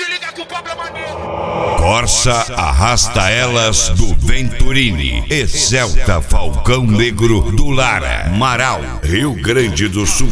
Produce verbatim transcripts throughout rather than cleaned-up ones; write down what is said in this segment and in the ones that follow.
Se liga com o problema dele. Corsa arrasta elas do Venturini, Excelta Falcão Negro do Lara, Marau, Rio Grande do Sul.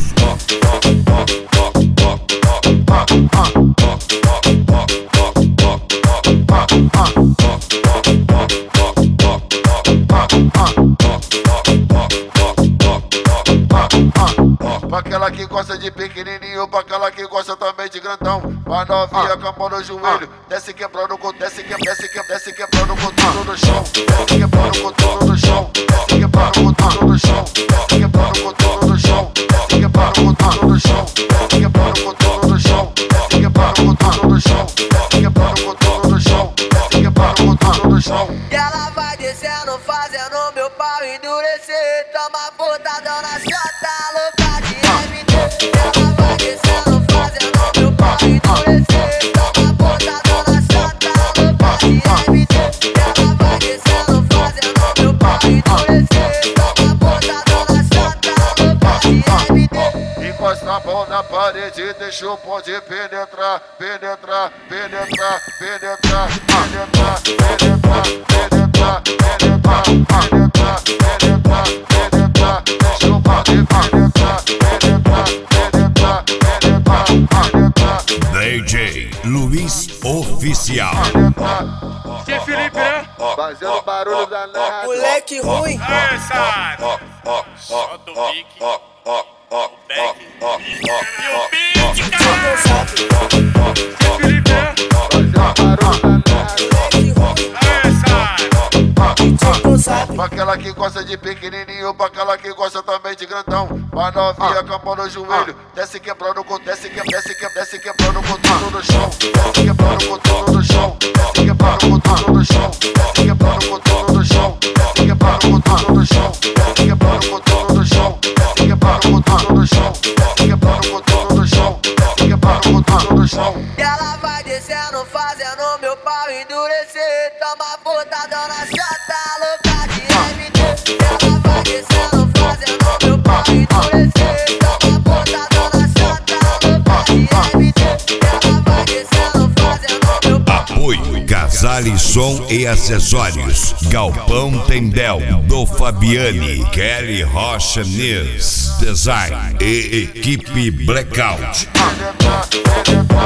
Pra aquela que gosta de pequenininho, pra aquela que gosta também de grandão. Pra novinha com a mão no joelho, desce quebrando com desce que desce que desce quebrando com tudo no chão. Desce quebrando com tudo no chão. Desce quebrando com tudo no chão. Desce quebrando com tudo no chão. Desce quebrando com tudo no chão. Desce quebrando com tudo no chão. Desce quebrando com tudo no chão. Desce quebrando com tudo no chão. Desce quebrando com tudo no chão. E ela vai descendo, fazendo meu pau endurecer. Toma botadão na chota, louca de M D. Ela vai descendo, fazendo meu pau endurecer. Toma botadão na chota, louca de M D. Ela vai descendo, fazendo meu pau endurecer. Toma botadão na chota, louca de M D. Encosta a mão na parede, deixa o bonde penetrar, penetrar, penetrar, penetrar, penetrar, penetrar, penetrar, penetrar, penetrar, penetrar, penetrar, deixa o bonde penetrar, penetrar, penetrar, penetrar, penetrar. D J Luiz Oficial. Que Felipe, né? Fazendo barulho danado. Moleque ruim. Aê, sabe? Solta o pique. Back. E o pique, cara. Que Felipe, né? Fazendo barulho danado. Aê, sabe? Pra aquela que gosta de pequenininho, pra aquela que gosta também de grandão. Pra novinha com a mão no joelho, desce quebrando com desce que desce que desce quebrando com tudo no chão. Desce quebrando com tudo no chão. Desce quebrando com tudo no chão. Desce quebrando com tudo no chão. Desce quebrando com tudo no chão. Desce quebrando com tudo no chão. Desce quebrando com tudo no chão. Desce quebrando com tudo no chão. Desce quebrando com tudo no chão. E ela vai descendo, fazendo meu pau endurecer. Toma botadão na chota, louca de M D. Ela vai descendo, fazendo meu pau endurecer. Toma botadão na chota, louca de M D. Ela vai descendo, fazendo meu pau. Apoio Casale Som e Acessórios, Galpão Tendel, do Fabiani, Kelly Rocha News, Design e Equipe Blackout. Penetrar, penetrar.